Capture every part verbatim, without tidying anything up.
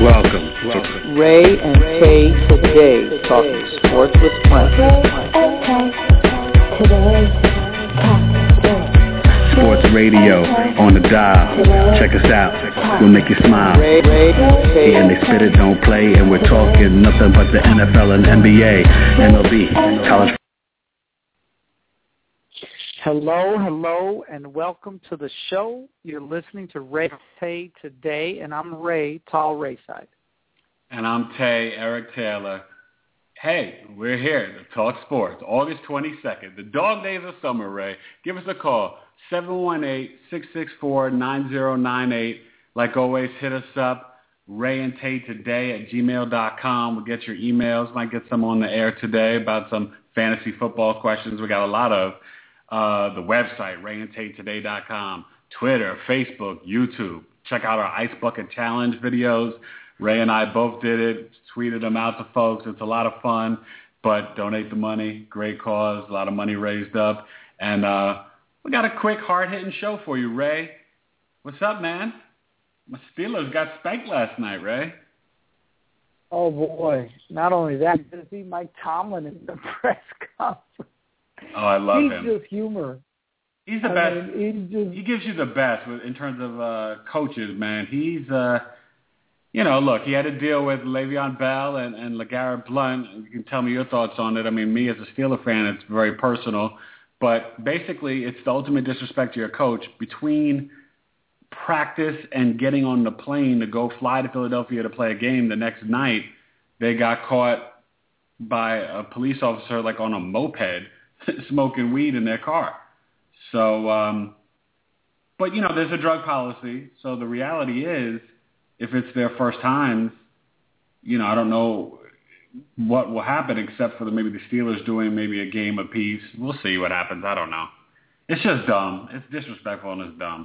Welcome, welcome. Ray and Tay today, talking sports with friends. Ray and Tay today, talking sports. Sports radio on the dial. Check us out. We'll make you smile. Ray, Ray, Tay. And they spit it, don't play, and we're talking nothing but the N F L and N B A, M L B, college. Hello, hello, and welcome to the show. You're listening to Ray and Tay today, and I'm Ray, Tall Rayside. And I'm Tay, Eric Taylor. Hey, we're here to talk sports. August twenty-second, the dog days of summer, Ray. Give us a call, seven one eight, six six four, nine zero nine eight. Like always, hit us up, Ray and Tay today at gmail dot com. We'll get your emails. Might get some on the air today about some fantasy football questions. We got a lot of. Uh, the website, ray and tay today dot com, Twitter, Facebook, YouTube. Check out our Ice Bucket Challenge videos. Ray and I both did it, tweeted them out to folks. It's a lot of fun, but donate the money. Great cause, a lot of money raised up. And uh, we got a quick, hard-hitting show for you, Ray. What's up, man? My Steelers got spanked last night, Ray. Oh, boy. Not only that, did you see Mike Tomlin in the press conference? Oh, I love he's him. He's just humor. He's the I best. Mean, he's just... He gives you the best with, in terms of uh, coaches, man. He's, uh, you know, look, he had to deal with Le'Veon Bell and, and LeGarrette Blount. You can tell me your thoughts on it. I mean, me as a Steeler fan, it's very personal. But basically, it's the ultimate disrespect to your coach. Between practice and getting on the plane to go fly to Philadelphia to play a game the next night, they got caught by a police officer, like on a moped, smoking weed in their car. So, um, but, you know, there's a drug policy. So the reality is, if it's their first time, you know, I don't know what will happen except for the, maybe the Steelers doing maybe a game apiece. We'll see what happens. I don't know. It's just dumb. It's disrespectful and it's dumb.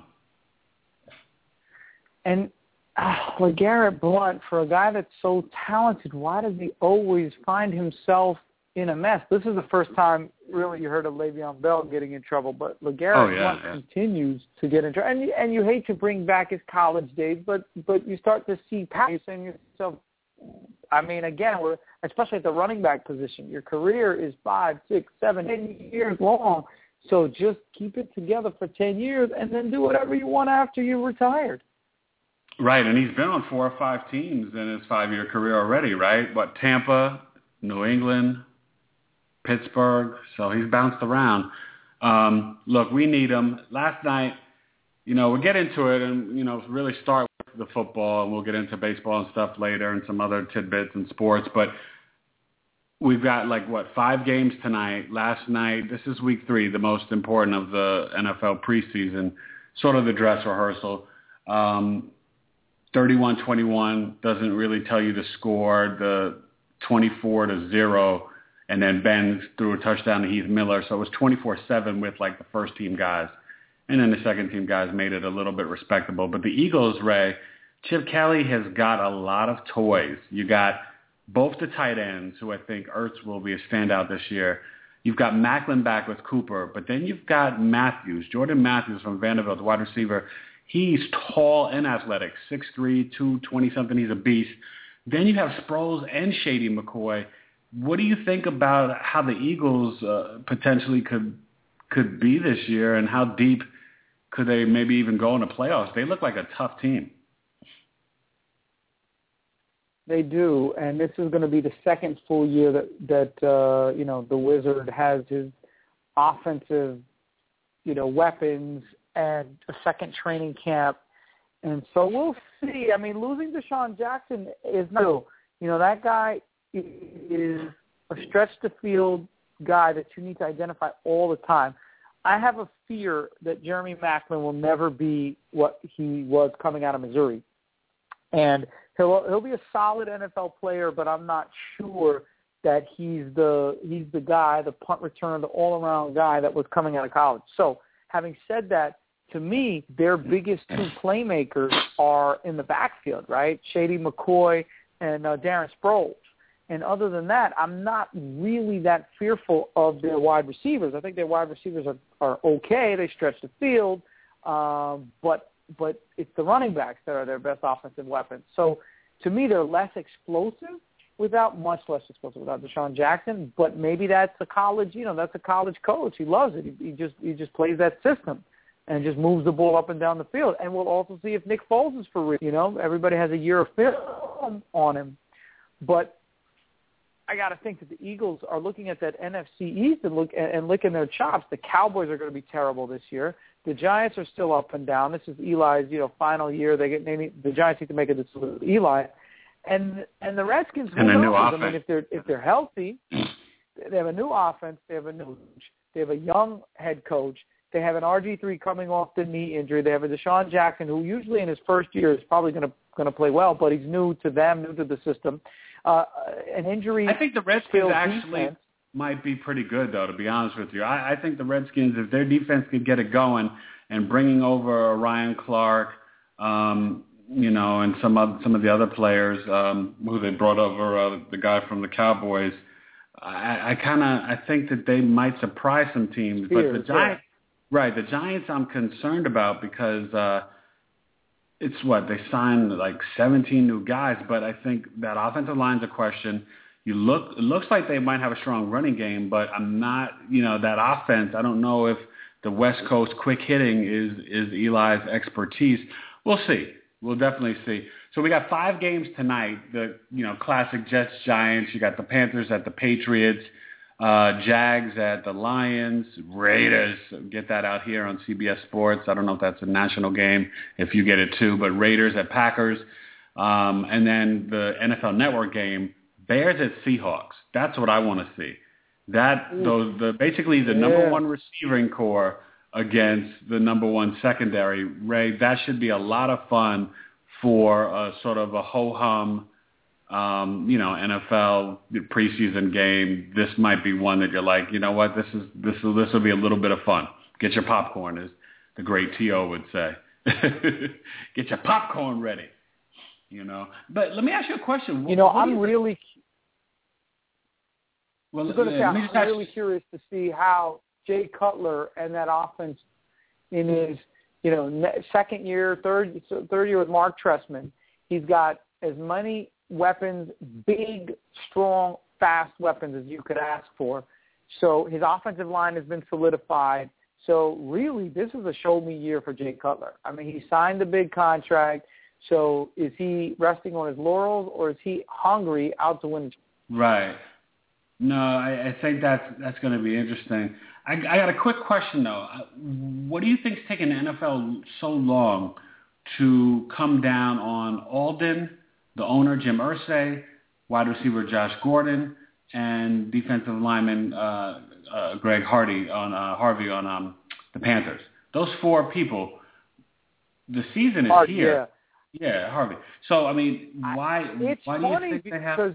And uh, LeGarrette Blount, for a guy that's so talented, why does he always find himself in a mess? This is the first time, really, you heard of Le'Veon Bell getting in trouble, but LeGarrette oh, yeah, Blount yeah. continues to get in trouble. And you, and you hate to bring back his college days, but but you start to see patterns. You're saying to yourself, I mean, again, we're, especially at the running back position, your career is five, six, seven, ten years long. So just keep it together for ten years and then do whatever you want after you're retired. Right, and he's been on four or five teams in his five-year career already, right? What, Tampa, New England, Pittsburgh, so he's bounced around. Um, look, we need him. Last night, you know, we'll get into it and, you know, really start with the football, and we'll get into baseball and stuff later and some other tidbits in sports. But we've got, like, what, five games tonight. Last night, this is week three, the most important of the N F L preseason, sort of the dress rehearsal. Um, thirty-one twenty-one doesn't really tell you the score. The twenty-four to zero, and then Ben threw a touchdown to Heath Miller. So it was twenty-four seven with, like, the first-team guys. And then the second-team guys made it a little bit respectable. But the Eagles, Ray, Chip Kelly has got a lot of toys. You got both the tight ends, who I think Ertz will be a standout this year. You've got Macklin back with Cooper. But then you've got Matthews, Jordan Matthews from Vanderbilt, the wide receiver. He's tall and athletic, six three, two twenty-something. He's a beast. Then you have Sproles and Shady McCoy. What do you think about how the Eagles uh, potentially could could be this year, and how deep could they maybe even go in the playoffs? They look like a tough team. They do, and this is going to be the second full year that, that uh, you know, the Wizard has his offensive, you know, weapons and a second training camp. And so we'll see. I mean, losing Deshaun Jackson is no, you know, that guy is a stretch the field guy that you need to identify all the time. I have a fear that Jeremy Maclin will never be what he was coming out of Missouri. And he'll he'll be a solid N F L player, but I'm not sure that he's the he's the guy, the punt returner, the all-around guy that was coming out of college. So having said that, to me, their biggest two playmakers are in the backfield, right? Shady McCoy and uh, Darren Sproles. And other than that, I'm not really that fearful of their wide receivers. I think their wide receivers are, are okay. They stretch the field. Um, but but it's the running backs that are their best offensive weapons. So to me, they're less explosive without, much less explosive without Deshaun Jackson, but maybe that's a college, you know, that's a college coach. He loves it. He, he just he just plays that system and just moves the ball up and down the field. And we'll also see if Nick Foles is for real. You know, everybody has a year of film on him. But I got to think that the Eagles are looking at that N F C East and, look, and, and licking their chops. The Cowboys are going to be terrible this year. The Giants are still up and down. This is Eli's, you know, final year. They get they need, the Giants need to make a decision with Eli. And and the Redskins, and a new offense. I mean, if they're if they're healthy, they have a new offense. They have a new, they have a young head coach. They have an R G three coming off the knee injury. They have a Deshaun Jackson who usually in his first year is probably going to going to play well, but he's new to them, new to the system. Uh, an injury. I think the Redskins actually defense. might be pretty good, though. To be honest with you, I, I think the Redskins, if their defense could get it going, and bringing over Ryan Clark, um, you know, and some of some of the other players um, who they brought over, uh, the guy from the Cowboys, I, I kind of I think that they might surprise some teams. But the Giants. Right, the Giants I'm concerned about because uh, it's what, they signed like seventeen new guys, but I think that offensive line's a question. You look, it looks like they might have a strong running game, but I'm not, you know, that offense, I don't know if the West Coast quick hitting is, is Eli's expertise. We'll see. We'll definitely see. So we got five games tonight, the, you know, classic Jets, Giants. You got the Panthers at the Patriots. Uh, Jags at the Lions, Raiders, get that out here on C B S Sports. I don't know if that's a national game, if you get it too, but Raiders at Packers. Um, and then the N F L Network game, Bears at Seahawks. That's what I want to see. That those the basically the number yeah. one receiving core against the number one secondary. Ray, that should be a lot of fun for a sort of a ho-hum Um, you know, N F L preseason game. This might be one that you're like, you know what, this is this will this will be a little bit of fun. Get your popcorn, as the great T O would say. Get your popcorn ready. You know. But let me ask you a question. You know, what I'm you really well, I was going to say, let me I'm just ask, really curious to see how Jay Cutler and that offense in his, you know, second year, third third year with Mark Trestman, he's got as many weapons, big, strong, fast weapons as you could ask for. So his offensive line has been solidified. So really, this is a show-me year for Jay Cutler. I mean, he signed a big contract. So is he resting on his laurels, or is he hungry out to win? Right. No, I, I think that's that's going to be interesting. I, I got a quick question though. What do you think is taking the N F L so long to come down on Alden, the owner, Jim Irsay, wide receiver Josh Gordon, and defensive lineman uh, uh, Greg Hardy on uh, Harvey on um, the Panthers? Those four people. The season is Harvey, here. Yeah. yeah, Harvey. So I mean, why? It's why do you funny think because, they have?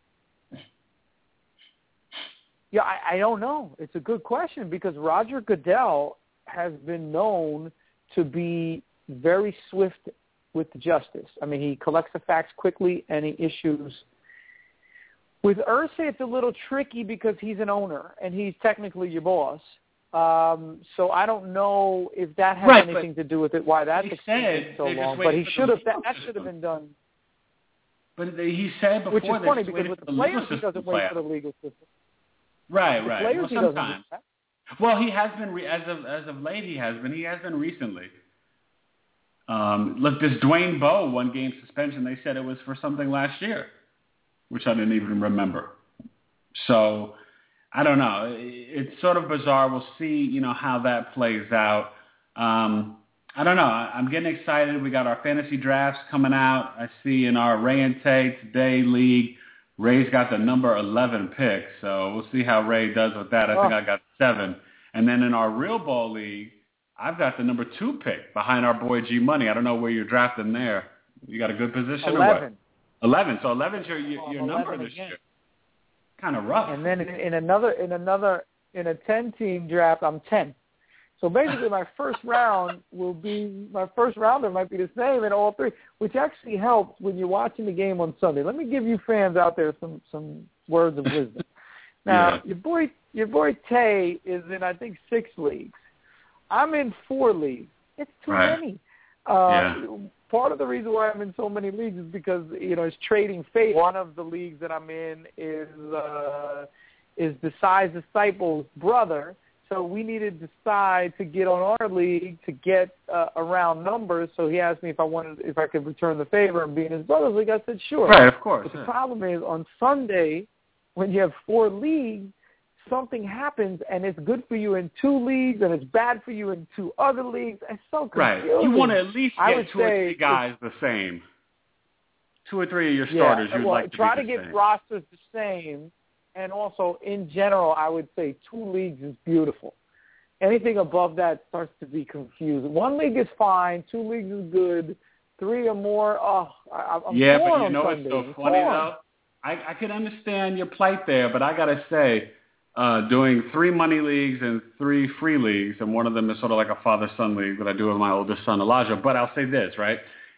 Yeah, I, I don't know. It's a good question because Roger Goodell has been known to be very swift with justice. I mean, he collects the facts quickly and he issues. With Irsay, it's a little tricky because he's an owner and he's technically your boss. Um, so I don't know if that has right, anything to do with it, why that's extended so long. But he should have. That, that should have been done. But he said before, which is funny because with the the players, he doesn't wait for the legal system. Right, the right. Players, well, he sometimes. doesn't. Well, he has been re- as of as of late. He has been. He has been recently. Um, look, this Dwayne Bowe one game suspension. They said it was for something last year, which I didn't even remember. So I don't know. It's sort of bizarre. We'll see, you know, how that plays out. Um, I don't know. I'm getting excited. We got our fantasy drafts coming out. I see in our Ray and Tay Today League, Ray's got the number eleven pick. So we'll see how Ray does with that. I think oh. I got seven. And then in our Real Ball League, I've got the number two pick behind our boy G Money. I don't know where you're drafting there. You got a good position eleven. or what? eleven. So eleven's your your, your oh, number this again. year. Kind of rough. And then in, in another in another in a ten team draft, I'm ten. So basically, my first round will be my first rounder might be the same in all three, which actually helps when you're watching the game on Sunday. Let me give you fans out there some some words of wisdom. Now, yeah. your boy your boy Tay is in I think six leagues. I'm in four leagues. It's too right. many. Uh, yeah. part of the reason why I'm in so many leagues is because, you know, it's trading fate. One of the leagues that I'm in is uh, is Desai's disciple's brother. So we needed to decide to get on our league to get uh, around numbers. So he asked me if I wanted, if I could return the favor and be in his brother's league. I said, sure. Right, of course. But yeah. the problem is on Sunday, when you have four leagues, something happens and it's good for you in two leagues and it's bad for you in two other leagues. It's so confusing. Right. You want to at least I get would two or say three guys the same. Two or three of your starters yeah, you'd well, like to try be to the get same. rosters the same. And also, in general, I would say two leagues is beautiful. Anything above that starts to be confusing. One league is fine. Two leagues is good. Three or more, oh, I, I'm yeah, torn but you know on what's Sunday. so funny, torn. though? I, I can understand your plight there, but I got to say, uh, doing three money leagues and three free leagues, and one of them is sort of like a father-son league that I do with my oldest son, Elijah. But I'll say this, right?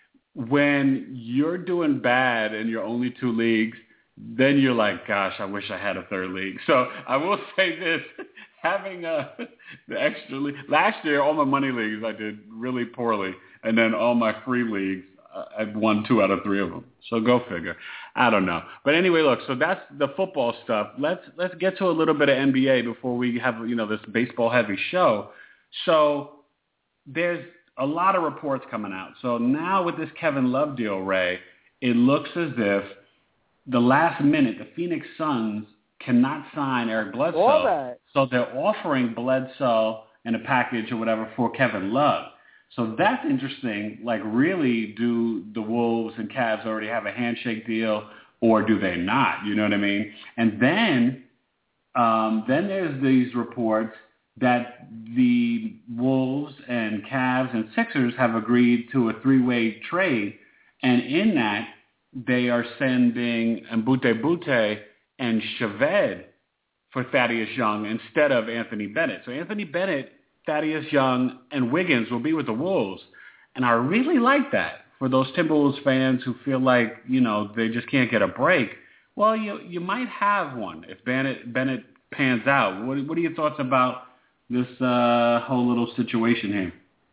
When you're doing bad in your only two leagues, then you're like, gosh, I wish I had a third league. So I will say this, having uh, the extra league. Last year, all my money leagues, I did really poorly. And then all my free leagues, uh, I've won two out of three of them. So go figure. I don't know. But anyway, look, so that's the football stuff. Let's let's get to a little bit of N B A before we have, you know, this baseball-heavy show. So there's a lot of reports coming out. So now with this Kevin Love deal, Ray, it looks as if the last minute, the Phoenix Suns cannot sign Eric Bledsoe. All that. So they're offering Bledsoe in a package or whatever for Kevin Love. So that's interesting. Like, really, do the Wolves and Cavs already have a handshake deal, or do they not? You know what I mean? And then, um, then there's these reports that the Wolves and Cavs and Sixers have agreed to a three-way trade, and in that, they are sending Mbute Bute and Shaved for Thaddeus Young instead of Anthony Bennett. So Anthony Bennett, Thaddeus Young, and Wiggins will be with the Wolves. And I really like that for those Timberwolves fans who feel like, you know, they just can't get a break. Well, you you might have one if Bennett, Bennett pans out. What, what are your thoughts about this uh, whole little situation here?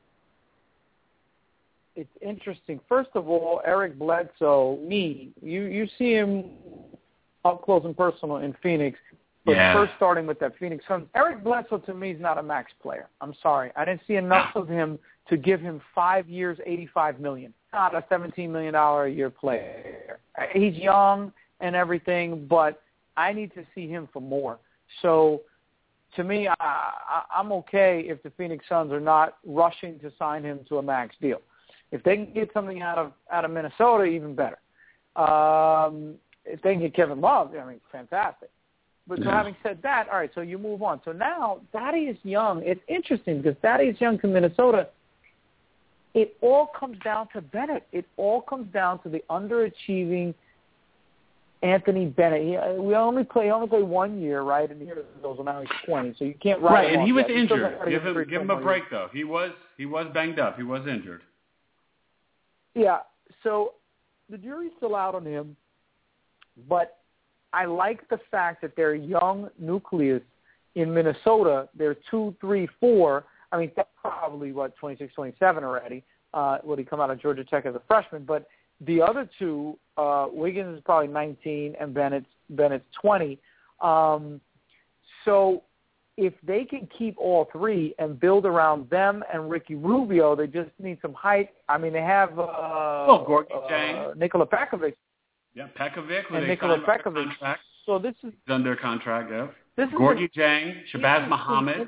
It's interesting. First of all, Eric Bledsoe, me, you, you see him up close and personal in Phoenix, but yeah. first starting with that Phoenix Suns. Eric Bledsoe, to me, is not a max player. I'm sorry. I didn't see enough of him to give him five years, eighty-five million dollars. Not a seventeen million dollars a year player. He's young and everything, but I need to see him for more. So, to me, I, I, I'm okay if the Phoenix Suns are not rushing to sign him to a max deal. If they can get something out of out of Minnesota, even better. Um, if they can get Kevin Love, I mean, fantastic. But so having said that, all right, so you move on. So now Thaddeus Young, it's interesting because Thaddeus Young to Minnesota, it all comes down to Bennett. It all comes down to the underachieving Anthony Bennett. He, we only play only play one year, right? And here goes, well, now he's twenty, so you can't write right. him And off he was yet. injured. He Give him give him a break though. He was he was banged up. He was injured. Yeah. So the jury's still out on him, but I like the fact that they're young nucleus in Minnesota. They're two, three, four. I mean, that's probably, what, twenty-six, twenty-seven already. Uh, will he come out of Georgia Tech as a freshman? But the other two, uh, Wiggins is probably nineteen and Bennett's, Bennett's twenty. Um, so if they can keep all three and build around them and Ricky Rubio, they just need some height. I mean, they have uh, oh, Gorgie uh, Jang. Nikola Pekovic. Yeah, Pekovic. And Nikola Pekovic. So this is He's under contract, yeah. This is Gorgie Jang, Shabazz Muhammad.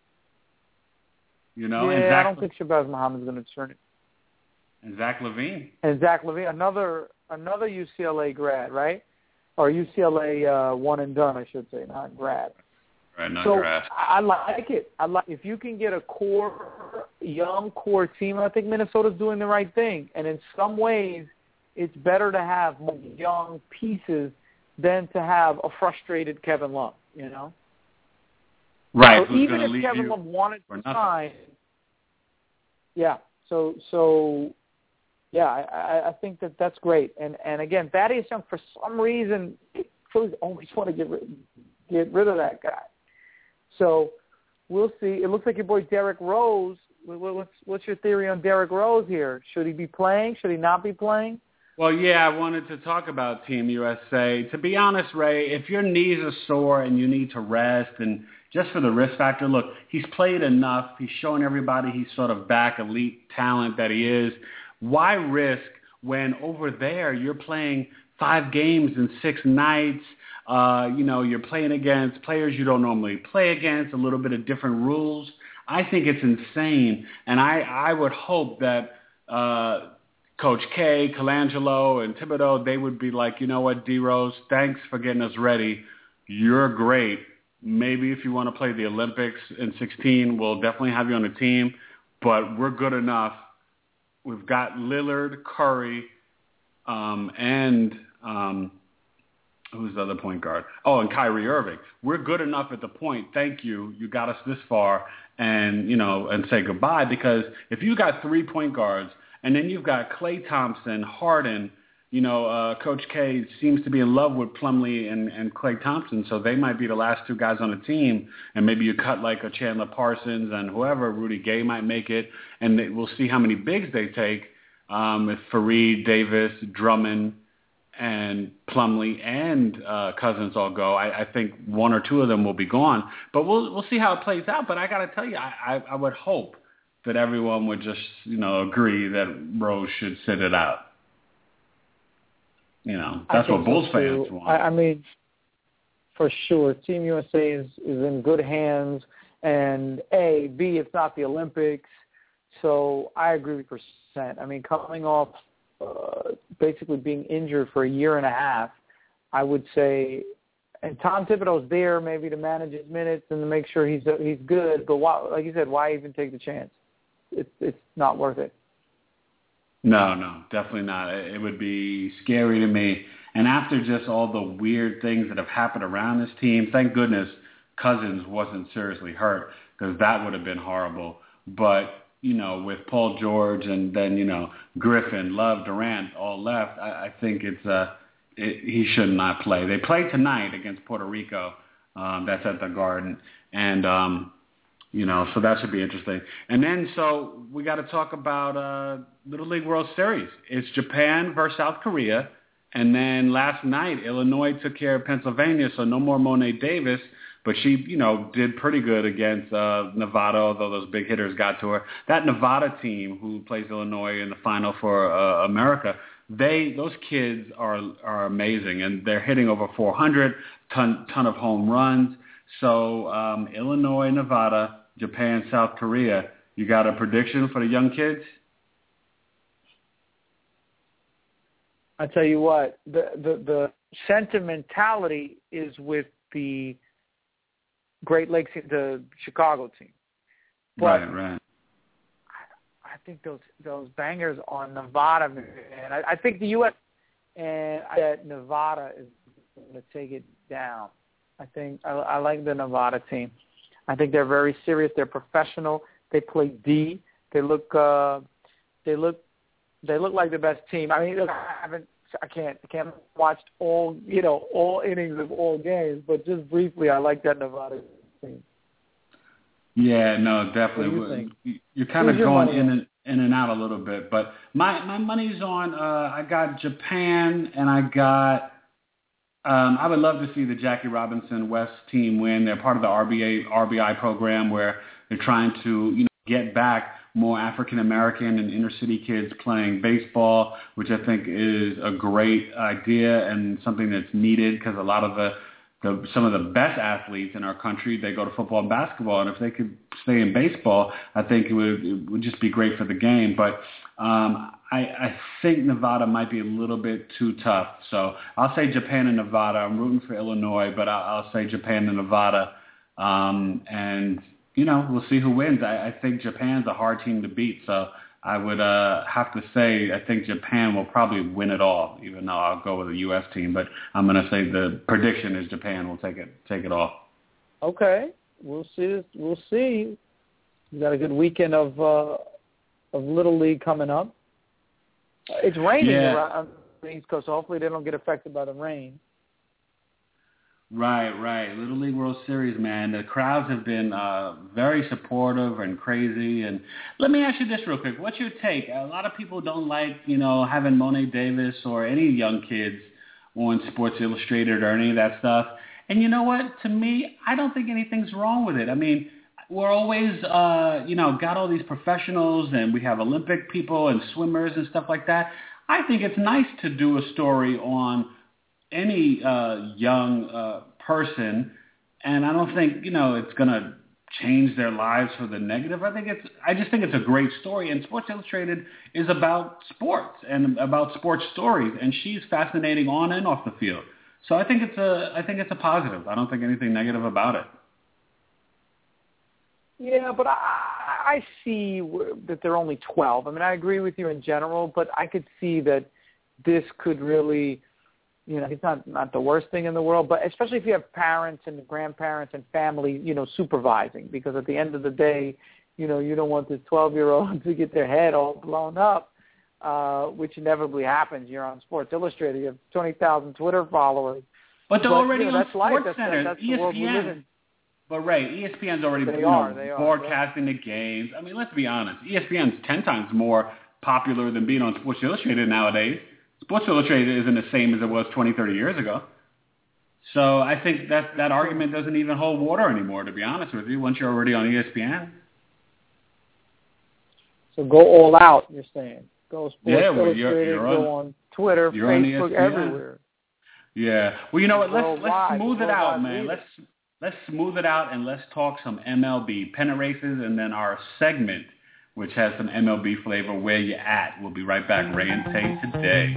You know, yeah, and Zach, I don't think Shabazz Muhammad's going to turn it. And Zach LaVine. And Zach LaVine, another another U C L A grad, right? Or U C L A uh, one and done, I should say, not grad. Right, not so grad. I like it. I like if you can get a core, young core team. I think Minnesota's doing the right thing. And in some ways, it's better to have young pieces than to have a frustrated Kevin Love. You know. Right. So even if Kevin Love wanted to sign, yeah. So so. Yeah, I, I think that that's great. And and again, Thaddeus Young, for some reason, Phillies always want to get rid, get rid of that guy. So we'll see. It looks like your boy Derrick Rose What's what's your theory on Derrick Rose here? Should he be playing? Should he not be playing? Well, yeah, I wanted to talk about Team U S A. To be honest, Ray, if your knees are sore and you need to rest and just for the risk factor, look, he's played enough. He's shown everybody he's sort of back elite talent that he is. Why risk when over there you're playing five games in six nights? Uh, you know, you're playing against players you don't normally play against, a little bit of different rules. I think it's insane, and I, I would hope that uh, Coach K, Colangelo, and Thibodeau, they would be like, you know what, D-Rose, thanks for getting us ready. You're great. Maybe if you want to play the Olympics in sixteen, we'll definitely have you on the team, but we're good enough. We've got Lillard, Curry, um, and um, who's the other point guard? Oh, and Kyrie Irving. We're good enough at the point. Thank you. You got us this far. And, you know, and say goodbye, because if you got three point guards and then you've got Klay Thompson, Harden, you know, uh, Coach K seems to be in love with Plumlee and, and Klay Thompson, so they might be the last two guys on the team, and maybe you cut like a Chandler Parsons and whoever, Rudy Gay might make it, and they, we'll see how many bigs they take um, with Fareed, Davis, Drummond, and Plumlee and uh, Cousins all go. I, I think one or two of them will be gone, but we'll we'll see how it plays out. But I got to tell you, I, I, I would hope that everyone would just you know agree that Rose should sit it out. You know, that's what Bulls so fans want. I, I mean, for sure, Team U S A is, is in good hands, and A, B, it's not the Olympics, so I agree with percent. I mean, coming off Uh, basically being injured for a year and a half, I would say, and Tom Thibodeau's there maybe to manage his minutes and to make sure he's he's good. But why, like you said, why even take the chance? It's it's not worth it. No, no, definitely not. It would be scary to me. And after just all the weird things that have happened around this team, thank goodness Cousins wasn't seriously hurt, because that would have been horrible. But you know, with Paul George and then, you know, Griffin, Love, Durant all left, I, I think it's uh, it, he should not play. They play tonight against Puerto Rico. Um, that's at the Garden. And, um, you know, so that should be interesting. And then so we got to talk about uh, Little League World Series. It's Japan versus South Korea. And then last night, Illinois took care of Pennsylvania, so no more Monet Davis. But she, you know, did pretty good against uh, Nevada, although those big hitters got to her. That Nevada team who plays Illinois in the final for uh, America, they those kids are are amazing, and they're hitting over four hundred, ton ton of home runs. So um, Illinois, Nevada, Japan, South Korea. You got a prediction for the young kids? I tell you what, the the, the sentimentality is with the Great Lakes, the Chicago team. But right, right. I, I think those those bangers on Nevada, man. I, I think the U S and I, that Nevada is going to take it down. I think I, I like the Nevada team. I think they're very serious. They're professional. They play D. They look. Uh, they look. They look like the best team. I mean, look, I haven't. I can't. I can't watch all. You know, all innings of all games. But just briefly, I like that Nevada team. Yeah. No. Definitely. What do you think? You're kind Who's of going in and in and out a little bit, but my my money's on. Uh, I got Japan, and I got. Um, I would love to see the Jackie Robinson West team win. They're part of the R B A R B I program where they're trying to you know get back more African American and inner city kids playing baseball, which I think is a great idea and something that's needed because a lot of the, the some of the best athletes in our country, they go to football and basketball, and if they could stay in baseball, I think it would it would just be great for the game. But um, I, I think Nevada might be a little bit too tough, so I'll say Japan and Nevada. I'm rooting for Illinois, but I'll, I'll say Japan and Nevada, um, and you know, we'll see who wins. I, I think Japan's a hard team to beat, so I would uh, have to say I think Japan will probably win it all, even though I'll go with a U S team. But I'm going to say the prediction is Japan will take it take it all. Okay, we'll see. We'll see. We got a good weekend of uh, of Little League coming up. It's raining yeah. around the East Coast, so hopefully they don't get affected by the rain. Right, right. Little League World Series, man. The crowds have been uh, very supportive and crazy. And let me ask you this real quick. What's your take? A lot of people don't like, you know, having Monet Davis or any young kids on Sports Illustrated or any of that stuff. And you know what? To me, I don't think anything's wrong with it. I mean, we're always, uh, you know, got all these professionals and we have Olympic people and swimmers and stuff like that. I think it's nice to do a story on any uh, young uh, person, and I don't think, you know, it's going to change their lives for the negative. I think it's, I just think it's a great story, and Sports Illustrated is about sports and about sports stories, and she's fascinating on and off the field. So I think it's a, I think it's a positive. I don't think anything negative about it. Yeah, but I, I see that they're only twelve. I mean, I agree with you in general, but I could see that this could really, you know, it's not, not the worst thing in the world, but especially if you have parents and grandparents and family, you know, supervising, because at the end of the day, you know, you don't want this twelve-year-old to get their head all blown up, uh, which inevitably happens. You're on Sports Illustrated. You have twenty thousand Twitter followers. But they're but, already you know, on that's life. Sports That's, Center, that's, that's E S P N. The world we live in. But, right, E S P N's already they you are, know, they are, broadcasting yeah. the games. I mean, let's be honest. E S P N's ten times more popular than being on Sports Illustrated nowadays. Sports Illustrated isn't the same as it was twenty, thirty years ago. So I think that that argument doesn't even hold water anymore, to be honest with you, once you're already on E S P N. So go all out, you're saying. Go Sports yeah, well, Illustrated, you're, you're on, go on Twitter, you're Facebook, on everywhere. Yeah. Well, you know what? Let's Worldwide, let's smooth it out, man. leader. Let's let's smooth it out and let's talk some M L B pennant races, and then our segment, which has some M L B flavor. Where you at? We'll be right back. Ray and Tay today.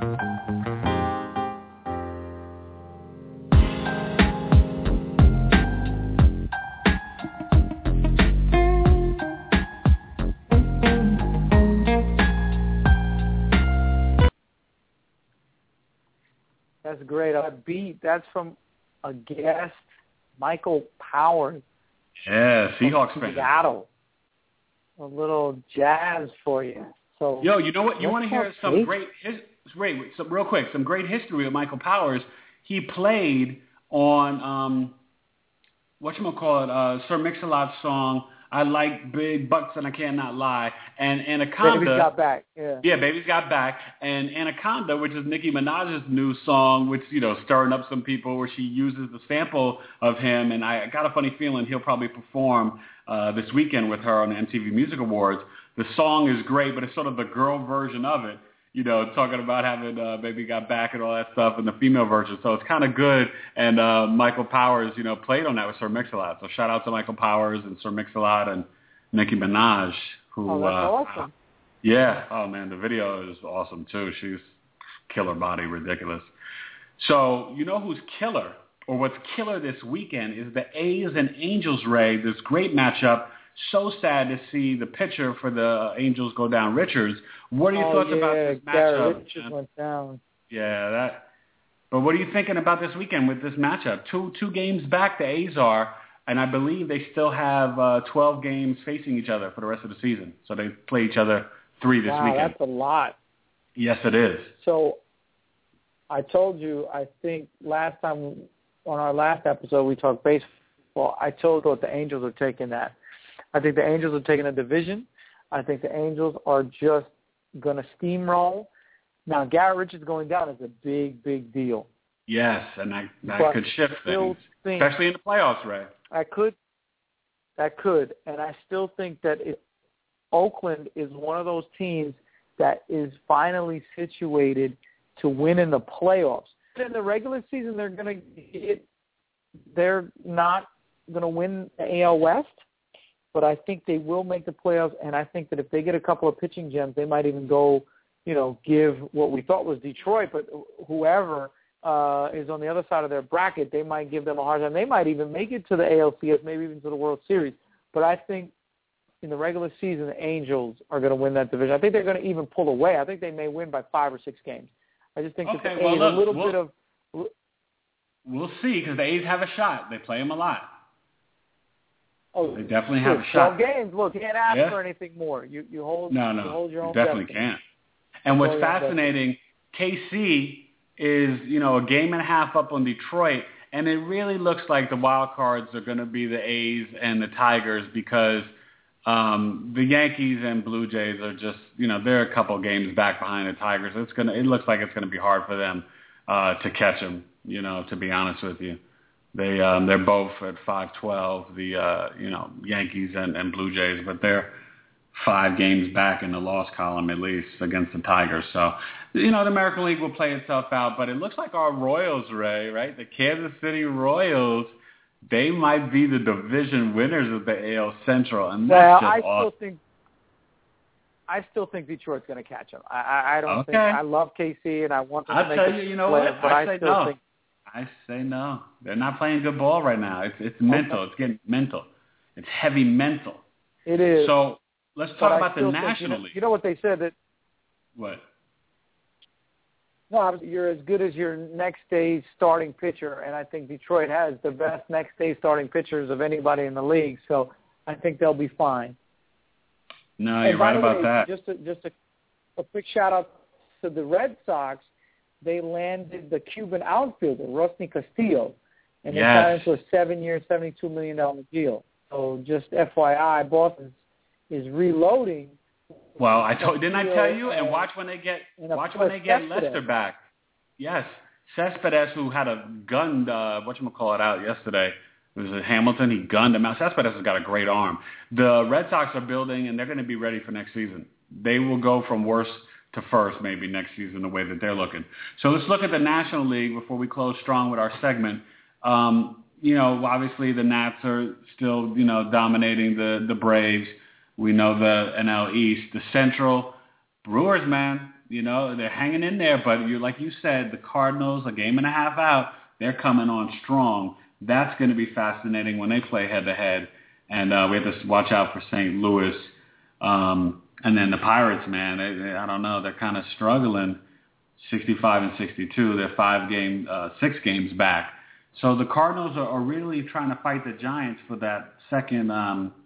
That's great. I beat. That's from a guest, Michael Powers. Yeah, Seahawks fan. Seattle. A little jazz for you. So, yo, you know what? You want to hear some me? great, his, wait, some, real quick, some great history of Michael Powers. He played on um, whatchamacallit, uh, Sir Mix-a-Lot's song, I Like Big Butts and I Cannot Lie, and Anaconda. Baby's Got Back, yeah. Yeah, Baby's Got Back, and Anaconda, which is Nicki Minaj's new song, which, you know, stirring up some people, where she uses the sample of him, and I got a funny feeling he'll probably perform uh, this weekend with her on the M T V Music Awards. The song is great, but it's sort of the girl version of it, you know, talking about having uh, Baby Got Back and all that stuff, and the female version. So it's kind of good. And uh, Michael Powers, you know, played on that with Sir Mix-a-Lot. So shout out to Michael Powers and Sir Mix-a-Lot and Nicki Minaj, who, oh, that's uh, awesome. yeah, oh man, the video is awesome too. She's killer body, ridiculous. So you know who's killer, or what's killer this weekend, is the A's and Angels, Ray. This great matchup. So sad to see the pitcher for the Angels go down, Richards. What are your oh, thoughts yeah, about this Garrett matchup? Richards went down. Yeah, that. But what are you thinking about this weekend with this matchup? Two two games back, the A's are, and I believe they still have uh, twelve games facing each other for the rest of the season. So they play each other three this wow, weekend. That's a lot. Yes, it is. So I told you, I think last time on our last episode we talked baseball, I told you the Angels are taking that. I think the Angels are taking a division. I think the Angels are just going to steamroll. Now, Garrett Richards going down is a big, big deal. Yes, and that, that But could shift things, think, especially in the playoffs, Ray. I could. That could. And I still think that if Oakland is one of those teams that is finally situated to win in the playoffs. In the regular season, they're going to get, they're not going to win the A L West. But I think they will make the playoffs, and I think that if they get a couple of pitching gems, they might even go, you know, give what we thought was Detroit, but whoever uh, is on the other side of their bracket, they might give them a hard time. They might even make it to the A L C S, maybe even to the World Series. But I think in the regular season, the Angels are going to win that division. I think they're going to even pull away. I think they may win by five or six games. I just think okay, that the well, A's, look, a little we'll, bit of – We'll see, because the A's have a shot. They play them a lot. Oh, they definitely sure. have a shot. twelve games. Look, you can't ask yeah. for anything more. You you hold no, no, you hold your own. you definitely destiny. can't. And what's Oh, fascinating, K C is, you know, a game and a half up on Detroit, And it really looks like the wild cards are going to be the A's and the Tigers because um, the Yankees and Blue Jays are just, you know, they're a couple games back behind the Tigers. It's gonna, it looks like it's going to be hard for them uh, to catch them, you know, to be honest with you. They, um, they're both at five twelve, the, uh, you know, Yankees and, and Blue Jays, but they're five games back in the loss column at least against the Tigers. So, you know, the American League will play itself out, but it looks like our Royals, Ray, right? The Kansas City Royals, they might be the division winners of the A L Central, and that's well, just I awesome. still think I still think Detroit's going to catch them. I, I, I don't Okay. think I love K C and I want them I'll to make tell a you, you know play, what? but I I, say still no. think I say no. They're not playing good ball right now. It's it's mental. Okay. It's getting mental. It's heavy mental. it is. So let's but talk I about the still think, National you know, League. You know what they said that What? no, obviously you're as good as your next day's starting pitcher, and I think Detroit has the best next day starting pitchers of anybody in the league. So I think they'll be fine. No, And you're by right the about way, that. Just a, just a, a quick shout out to the Red Sox. They landed the Cuban outfielder, Rusney Castillo, and they Yes. signed him to a seven-year, seventy-two million dollars deal. So just F Y I, Boston is reloading. Well, I told didn't I tell you? And uh, watch when they get and of watch when course they get Cespedes. Lester back. Yes, Cespedes, who had a gunned uh, whatchamacallit out yesterday. It was at Hamilton. He gunned him out. Cespedes has got a great arm. The Red Sox are building, and they're going to be ready for next season. They will go from worst to first maybe next season the way that they're looking. So let's look at the National League before we close strong with our segment. Um, you know, obviously the Nats are still, you know, dominating the, the Braves. We know the N L East. The Central, Brewers, man, you know, they're hanging in there. But you, like you said, the Cardinals, a game and a half out, they're coming on strong. That's going to be fascinating when they play head-to-head. And uh, we have to watch out for Saint Louis. Um, and then the Pirates, man, they, they, I don't know, they're kind of struggling, sixty-five and sixty-two. They're five game, uh, six games back. So the Cardinals are, are really trying to fight the Giants for that second, um,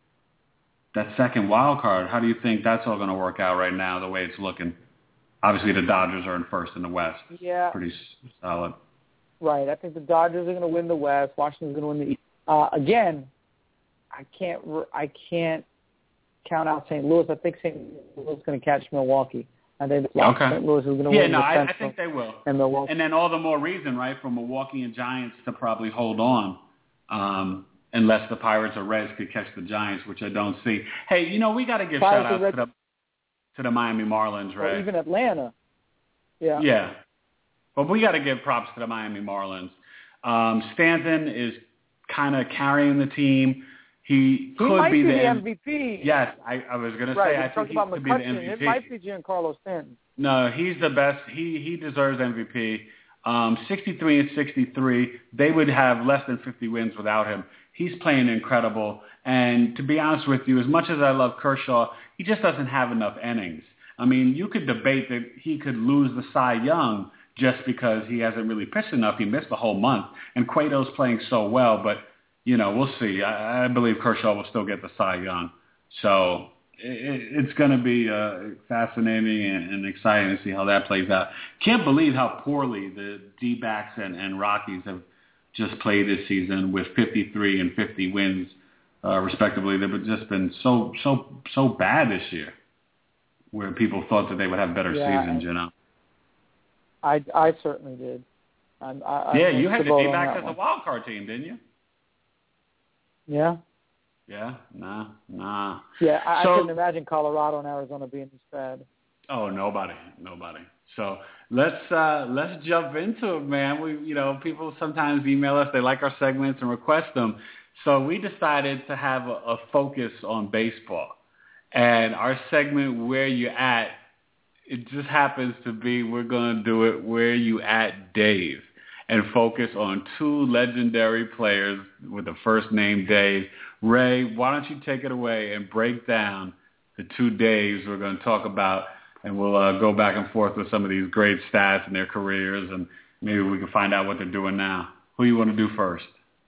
that second wild card. How do you think that's all going to work out right now, the way it's looking? Obviously, the Dodgers are in first in the West. Yeah. Pretty solid. Right. I think the Dodgers are going to win the West. Washington's going to win the East. Uh, again, I can't. I can't count out Saint Louis. I think Saint Louis is going to catch Milwaukee. I think okay. Saint Louis is going to yeah, win no, the I, Central. I think they will. And Milwaukee. And then all the more reason, right, for Milwaukee and Giants to probably hold on, um, unless the Pirates or Reds could catch the Giants, which I don't see. Hey, you know, we got to give Pirates shout-outs Reds, to the, to the Miami Marlins, right? Or even Atlanta. Yeah. Yeah. But we got to give props to the Miami Marlins. Um, Stanton is kind of carrying the team. He, He could might be, be the the M- M V P. Yes, I, I was going to Right. say I We're think talking he about could be the McCutcheon. M V P. It might be Giancarlo Stanton. No, he's the best. He he deserves M V P. Um, sixty-three and sixty-three. They would have less than fifty wins without him. He's playing incredible. And to be honest with you, as much as I love Kershaw, he just doesn't have enough innings. I mean, you could debate that he could lose the Cy Young just because he hasn't really pitched enough. He missed the whole month. And Cueto's playing so well, but, you know, we'll see. I, I believe Kershaw will still get the Cy Young. So it, it's going to be uh, fascinating and, and exciting to see how that plays out. Can't believe how poorly the D-backs and, and Rockies have just played this season with fifty-three and fifty wins, uh, respectively. They've just been so, so, so bad this year, where people thought that they would have better Yeah, seasons, you know. I, I certainly did. I'm, I, Yeah, I you had the vote on D-backs that as a one. wild card team, didn't you? Yeah. Yeah, nah, nah. Yeah, I, So- I couldn't imagine Colorado and Arizona being this bad. Oh, nobody, nobody. So let's uh, let's jump into it, man. We, you know, people sometimes email us; they like our segments and request them. So we decided to have a, a focus on baseball, and our segment "Where You At," it just happens to be we're going to do it "Where You At, Dave," and focus on two legendary players with the first name Dave. Ray, why don't you take it away and break down the two Daves we're going to talk about, and we'll uh, go back and forth with some of these great stats in their careers, and maybe we can find out what they're doing now. Who you want to do first?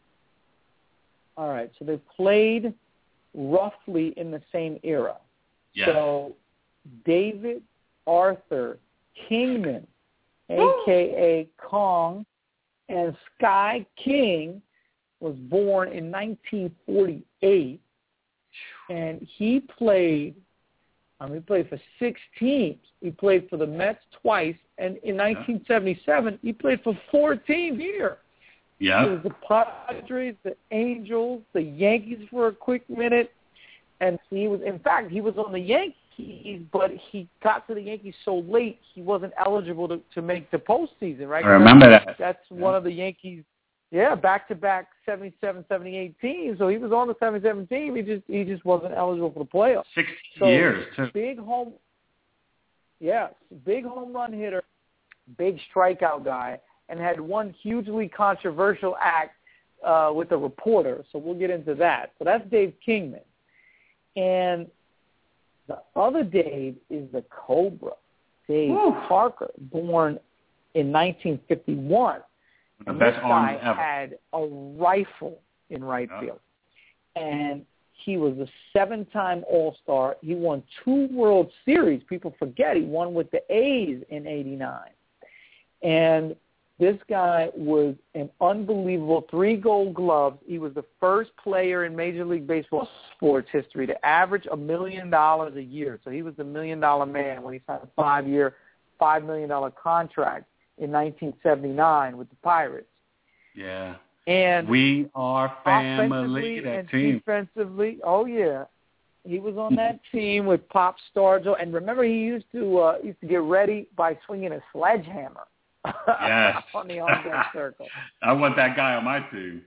All right, so they played roughly in the same era. Yes. So David Arthur Kingman, a k a. Kong, And Sky King was born in nineteen forty-eight, and he played, um, he played for six teams. He played for the Mets twice, and in nineteen seventy-seven, he played for four teams here. Yeah. It was the Padres, the Angels, the Yankees for a quick minute, and he was, in fact, he was on the Yankees, but he got to the Yankees so late he wasn't eligible to, to make the postseason, right? I remember that. That's yeah. one of the Yankees, yeah, back-to-back seventy-seven, seventy-eight teams. So he was on the seventy-seven team. He just he just wasn't eligible for the playoffs. Sixteen so years too. Big home, yeah, big home run hitter, big strikeout guy, and had one hugely controversial act uh, with a reporter. So we'll get into that. So that's Dave Kingman. And the other Dave is the Cobra, Dave Woo. Parker, born in nineteen fifty-one. The and best this arms guy ever. had a rifle in right yeah. field. And he was a seven-time All-Star. He won two World Series. People forget he won with the A's in eighty-nine. And this guy was an unbelievable three Gold Gloves. He was the first player in Major League Baseball sports history to average a million dollars a year. So he was the million-dollar man when he signed a five-year, five million dollars contract in nineteen seventy-nine with the Pirates. Yeah. And we are family, that and team. Defensively, oh, yeah. He was on that team with Pop Stargell. And remember, he used to uh, used to get ready by swinging a sledgehammer. Yes. On the on-deck circle. I want that guy on my team.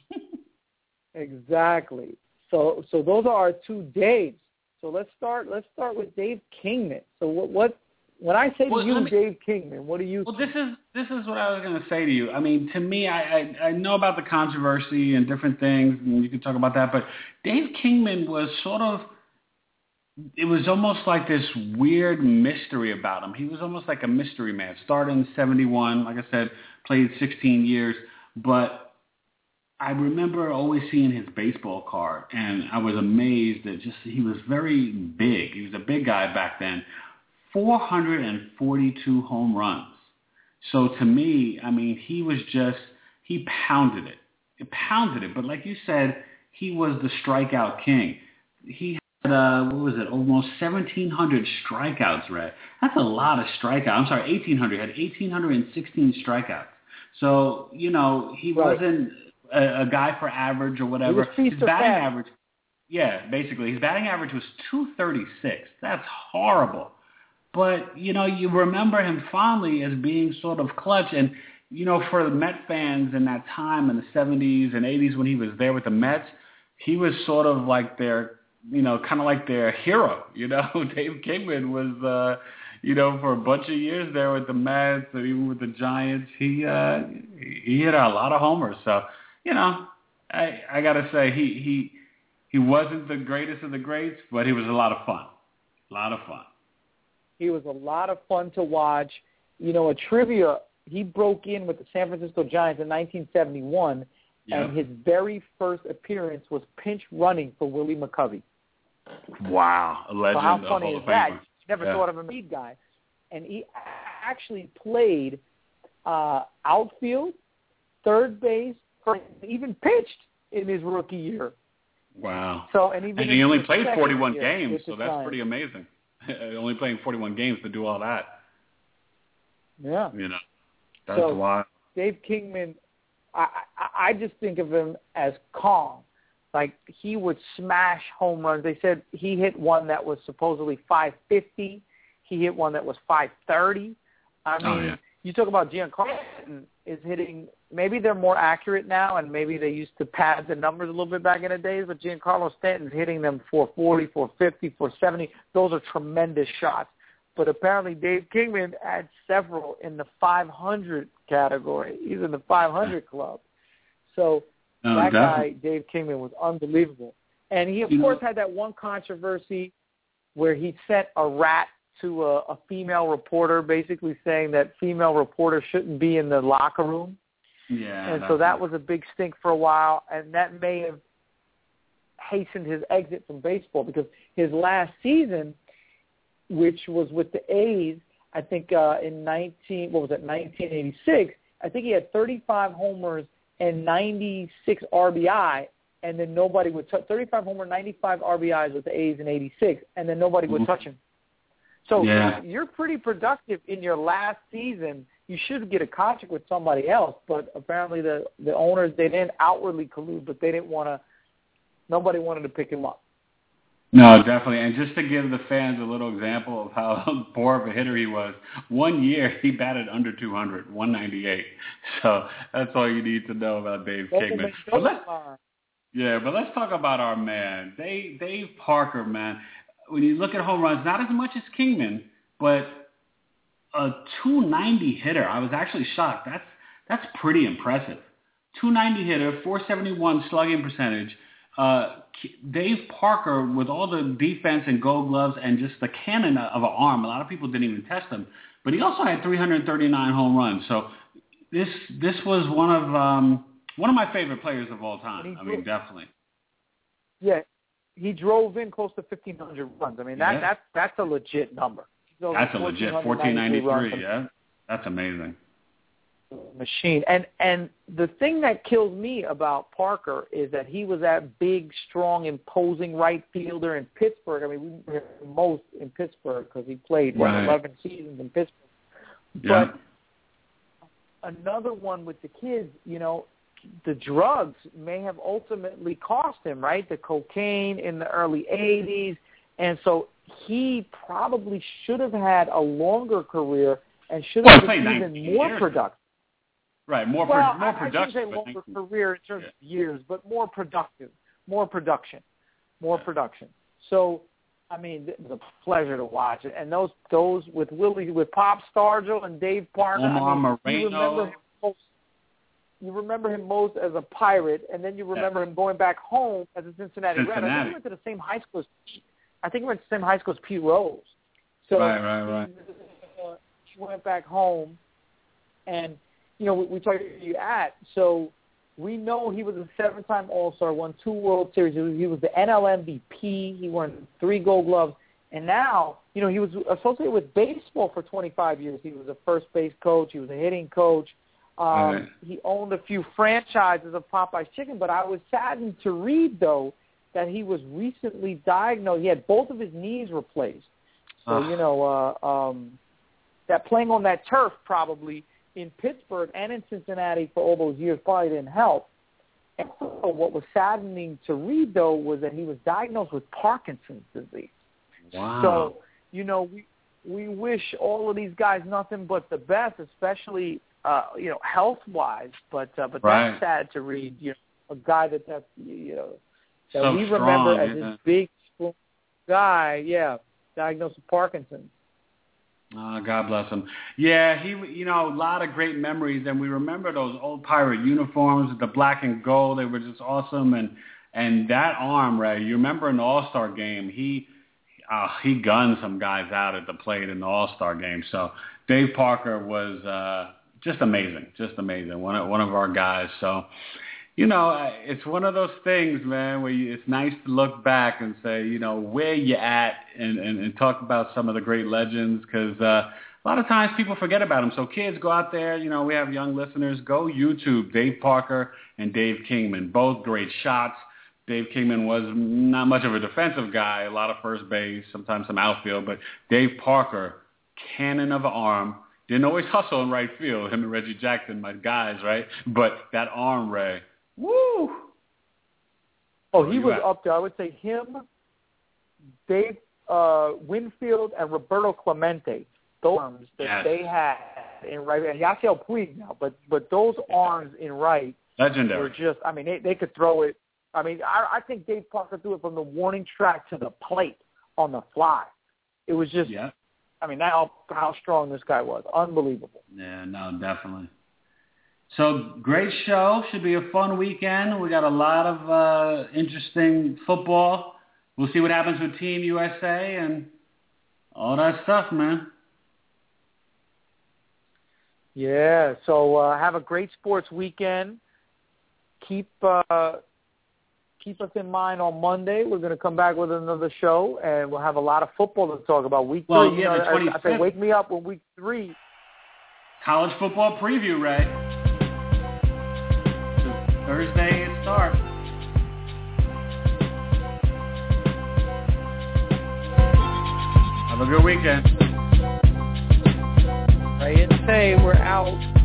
Exactly. So so those are our two Daves. So let's start let's start with Dave Kingman. So what what when I say well, to you me, Dave Kingman, what do you Well, think? this is this is what I was going to say to you. I mean, to me, I, I I know about the controversy and different things, and you can talk about that, but Dave Kingman was sort of it was almost like this weird mystery about him. He was almost like a mystery man. Started in seventy-one, like I said, played sixteen years. But I remember always seeing his baseball card, and I was amazed that just he was very big. He was a big guy back then. four hundred forty-two home runs. So to me, I mean, he was just, he pounded it. He pounded it. But like you said, he was the strikeout king. He Uh, what was it? Almost seventeen hundred strikeouts, Red. That's a lot of strikeouts. I'm sorry, eighteen hundred. He had one thousand eight hundred sixteen strikeouts. So, you know, he right. wasn't a, a guy for average or whatever. His batting fast. average, yeah, basically. His batting average was two thirty-six. That's horrible. But, you know, you remember him fondly as being sort of clutch. And, you know, for the Met fans in that time in the seventies and eighties when he was there with the Mets, he was sort of like their you know, kind of like their hero, you know. Dave Kingman was, uh, you know, for a bunch of years there with the Mets and even with the Giants. He uh, he hit a lot of homers. So, you know, I I gotta say he he he wasn't the greatest of the greats, but he was a lot of fun. A lot of fun. He was a lot of fun to watch. You know, a trivia, he broke in with the San Francisco Giants in nineteen seventy-one, yep. and his very first appearance was pinch running for Willie McCovey. Wow, a legend. So how funny is that? You never yeah. thought of him as a lead guy. And he actually played uh, outfield, third base, even pitched in his rookie year. Wow. So and, even and he only played forty-one year, games, so that's time. pretty amazing. Only playing forty-one games to do all that. Yeah. You know, that's so, wild. Dave Kingman, I, I, I just think of him as calm. Like, he would smash home runs. They said he hit one that was supposedly five fifty. He hit one that was five thirty. I mean, oh, yeah. you talk about Giancarlo Stanton is hitting, maybe they're more accurate now, and maybe they used to pad the numbers a little bit back in the days, but Giancarlo Stanton's hitting them four forty, four fifty, four seventy. Those are tremendous shots. But apparently Dave Kingman had several in the five hundred category. He's in the five hundred club. So Oh, that definitely. guy, Dave Kingman, was unbelievable. And he, of you course, know, had that one controversy where he sent a rat to a, a female reporter, basically saying that female reporters shouldn't be in the locker room. Yeah. And so that was a big stink for a while, and that may have hastened his exit from baseball because his last season, which was with the A's, I think uh, in nineteen what was it, nineteen eighty-six, I think he had thirty-five homers and ninety-six R B I, and then nobody would touch thirty-five homers, ninety-five R B Is with the A's in eighty-six, and then nobody would touch him. So yeah. you're pretty productive in your last season. You should get a contract with somebody else, but apparently the, the owners, they didn't outwardly collude, but they didn't want to, nobody wanted to pick him up. No, definitely. And just to give the fans a little example of how poor of a hitter he was, one year he batted under two hundred, one ninety-eight. So that's all you need to know about Dave Kingman. But let's, yeah, but let's talk about our man, Dave, Dave Parker, man. When you look at home runs, not as much as Kingman, but a two ninety hitter. I was actually shocked. That's that's pretty impressive. two ninety hitter, four seventy-one slugging percentage. Uh, Dave Parker, with all the defense and gold gloves and just the cannon of an arm, a lot of people didn't even test him, but he also had three hundred thirty-nine home runs. So this this was one of um, one of my favorite players of all time. I mean, definitely. Yeah, he drove in close to fifteen hundred runs. I mean, that yeah. that's that's a legit number. That's a legit fourteen ninety-three. Yeah, that's amazing. Machine. And and the thing that kills me about Parker is that he was that big, strong, imposing right fielder in Pittsburgh. I mean, we were most in Pittsburgh because he played what, right. eleven seasons in Pittsburgh. Yeah. But another one with the kids, you know, the drugs may have ultimately cost him, right? The cocaine in the early eighties. And so he probably should have had a longer career and should have well, been even more productive. Right, more well, pro- more I, productive. I shouldn't say longer but career in terms yeah. of years, but more productive, more production, more yeah. production. So, I mean, it was a pleasure to watch it. And those those with Willie, with Pop Stargell and Dave Parker, Omar I mean, you remember him most. You remember him most as a Pirate, and then you remember yes. him going back home as a Cincinnati, Cincinnati. Red. I think he went to the same high school as Pete. I think he went to the same high school as Pete Rose. So right, right, right. Uh, he went back home, and you know, we, we talked to you at, so we know he was a seven-time All-Star, won two World Series. He was, he was the N L M V P. He won three Gold Gloves. And now, you know, he was associated with baseball for twenty-five years. He was a first base coach. He was a hitting coach. Um, right. He owned a few franchises of Popeye's Chicken. But I was saddened to read, though, that he was recently diagnosed. He had both of his knees replaced. So, uh. you know, uh, um, that playing on that turf probably – in Pittsburgh and in Cincinnati for all those years probably didn't help. And so what was saddening to read, though, was that he was diagnosed with Parkinson's disease. Wow. So, you know, we we wish all of these guys nothing but the best, especially, uh, you know, health-wise. But uh, but right. that's sad to read, you know, a guy that that's, you know, that so we strong, remember as yeah. this big, strong guy, yeah, diagnosed with Parkinson's. Oh, God bless him. Yeah, he, you know, a lot of great memories, and we remember those old Pirate uniforms, the black and gold. They were just awesome, and and that arm, Ray. You remember in the All-Star game, he uh, he gunned some guys out at the plate in the All-Star game. So Dave Parker was uh, just amazing, just amazing. One of one of our guys. So. You know, it's one of those things, man, where you, it's nice to look back and say, you know, where you at and, and, and talk about some of the great legends because uh, a lot of times people forget about them. So kids, go out there. You know, we have young listeners. Go YouTube, Dave Parker and Dave Kingman, both great shots. Dave Kingman was not much of a defensive guy, a lot of first base, sometimes some outfield. But Dave Parker, cannon of an arm. Didn't always hustle in right field. Him and Reggie Jackson, my guys, right? But that arm, Ray. Woo! Oh, he was up there. I would say him, Dave uh, Winfield, and Roberto Clemente. Those arms that yes. they had in right, and Yasiel Puig now, but but those arms in right legendary were just. I mean, they they could throw it. I mean, I, I think Dave Parker threw it from the warning track to the plate on the fly. It was just. Yeah. I mean, now how strong this guy was, unbelievable. Yeah, no, definitely. So great show. Should be a fun weekend. We got a lot of uh, interesting football. We'll see what happens with Team U S A and all that stuff, man. Yeah. So uh, have a great sports weekend. Keep uh, keep us in mind on Monday. We're going to come back with another show, and we'll have a lot of football to talk about. Week well, three. Yeah, you know, the twenty-fifth. I, I say, wake me up when week three. College football preview, Ray. Thursday it starts. Have a good weekend. Pray and say we're out.